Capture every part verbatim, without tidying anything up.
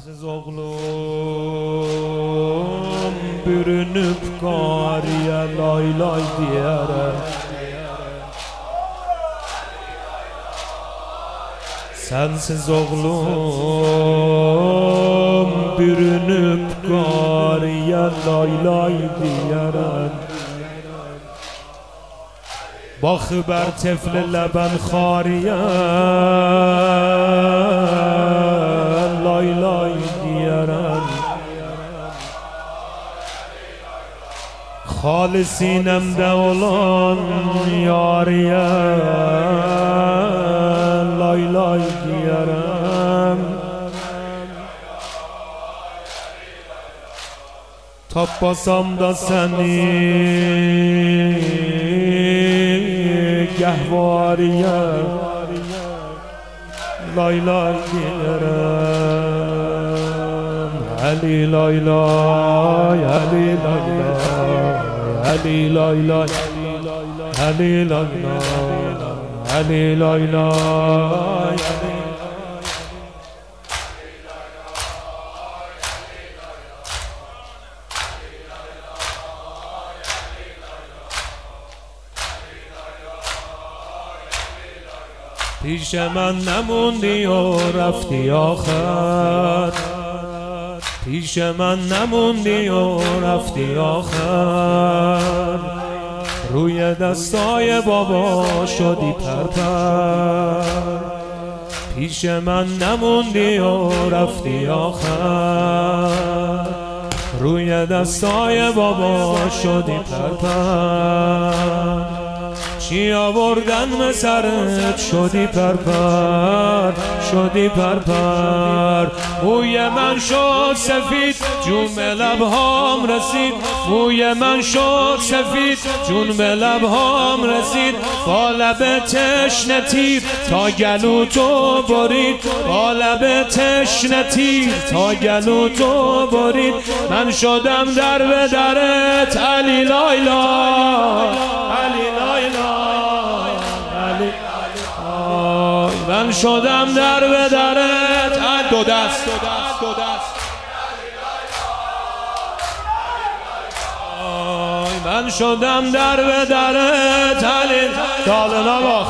Sensiz oğlum bürünüp qariyə lay lay deyərəm. Sensiz oğlum bürünüp qariyə lay lay deyərəm. Baxı bər tefli ləbən xariyə lay lay deyərəm. Xalisinəmdə olan yariyə lay lay deyərəm. Tapasam da səni gəhvariyə lay lay deyərəm. Əli lay lay, Əli lay lay, Əli lay lay, Əli lay lay, Əli lay lay. پیش من نموندی و رفتی آخر، پیش من نموندی و رفتی آخر. روی دستای بابا شدی پرپر، پیش من نموندی و رفتی آخر. روی دستای بابا شدی پرپر. چی آوردن به سرت شدی پرپر، شدی پرپر. موی من شد سفید جون به لبهام رسید، موی من شد سفید جون به لبهام رسید. با لب تشنه تیر تا گلو تو برید، با لب تشنه تیر تا گلو تو برید. من شدم در به درت علی لای لای، علی لای لای. من شدم در به درت دو دست، دو دست، دو دست. من شدم در به درت علی داله نباخ.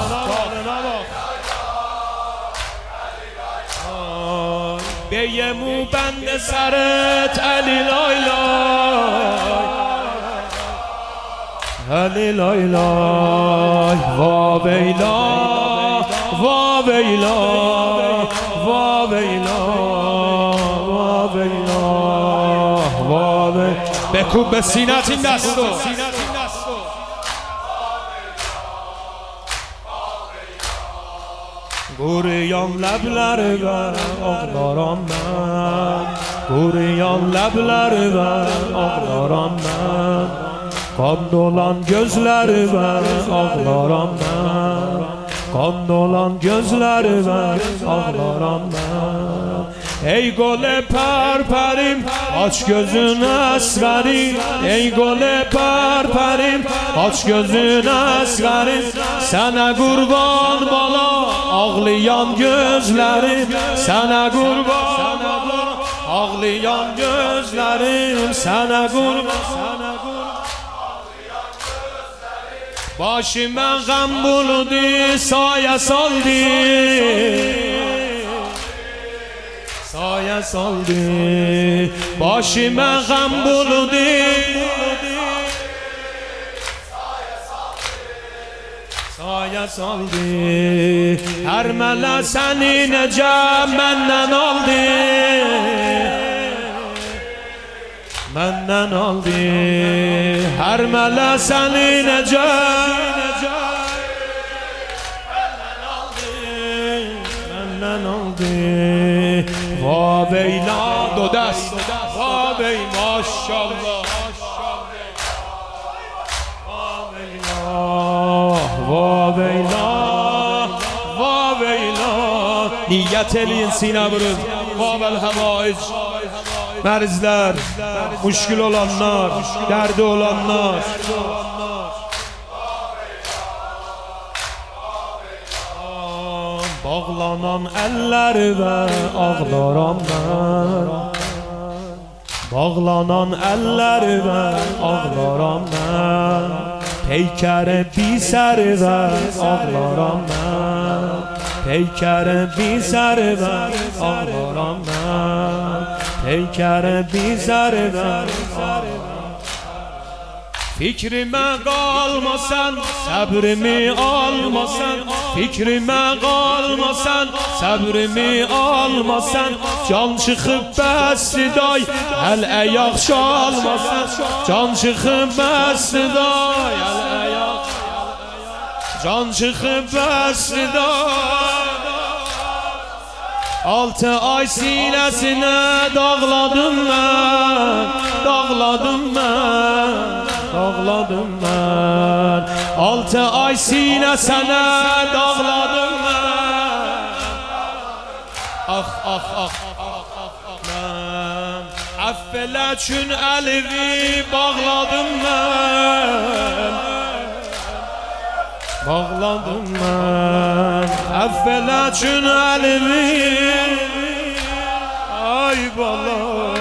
به یه مو بند سرت علی لای لای، علی لای لای. وا ویلا وا ویلا وا ویلا وا ویلا وا ویلا. بکوب به سینت این دستو. گوریام لبلر بر آغلارم من، گوریام لبلر بر آغلارم من. Kan dolan gözleri ver ağlaram ben, kan dolan gözleri ver ağlaram ben. Ey gole perperim aç gözün esgari, ey gole perperim aç gözün esgari. Sana kurban bala ağlayan gözlerim, sana kurban bala ağlayan gözlerim. Sana kurban, sana kurban. Başıma gam buldu, saya saldı, saya saldı. Başıma gam buldu, saya saldı. Her mele seni nece benden aldı, benden aldı. Her mele seni nece benden aldı. Va veyla do dest, va vey maşallah. Va veyla, va veyla, va veyla. Niyet elin sine vurun. Va vel hemaiz. Mərizlər, müşkül olanlar, dərdi olanlar. Bağlanan eller ve ağlaram ben. Bağlanan eller ve ağlaram ben. Peykere bizər və ağlaram mən. Peykere bizər və ağlaram mən. Peykere bizər və ağlaram mən. Fikrime qalmasan, səbrimi almasan. Fikrime qalmasan, səbrimi almasan. Can çıxıb bəsdiday, həl əyaq çalmasan. Can çıxıb bəsdiday, həl əyaq. Can çıxıb bəsdiday. Altı ay sinəsinə dağladım mən, dağladım mən, dağladım mən. Altı ay sinəsinə dağladım mən. Ah, ah, ah, ah, ah, mən. Əff elə üçün əlimi bağladım mən. Bağladım mən. Əff elə üçün əlimi. Ay bala.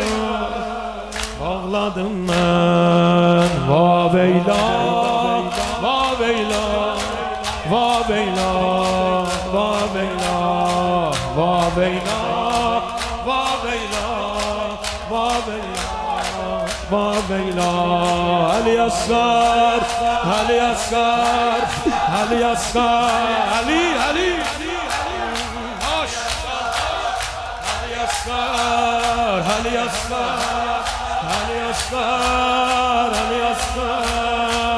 Bağladım mən. Vaveyla, vaveyla, vaveyla, vaveyla, vaveyla, vaveyla, vaveyla, vaveyla. Ali Asgar, Ali Asgar, Ali Asgar, Ali, Ali, Hoş. Ali Asgar, Ali Asgar, Ali Asgar, Ali Asgar.